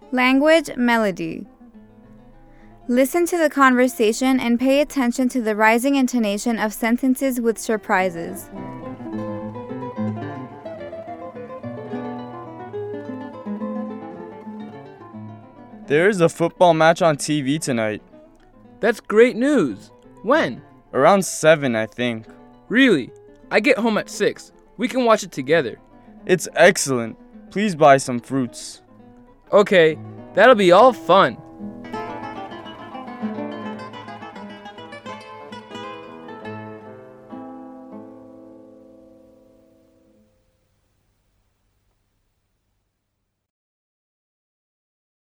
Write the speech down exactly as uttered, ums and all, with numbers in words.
Language melody. Listen to the conversation and pay attention to the rising intonation of sentences with surprises. There is a football match on T V tonight. That's great news. When? Around seven, I think. Really? I get home at six. We can watch it together. It's excellent. Please buy some fruits. Okay, that'll be all fun.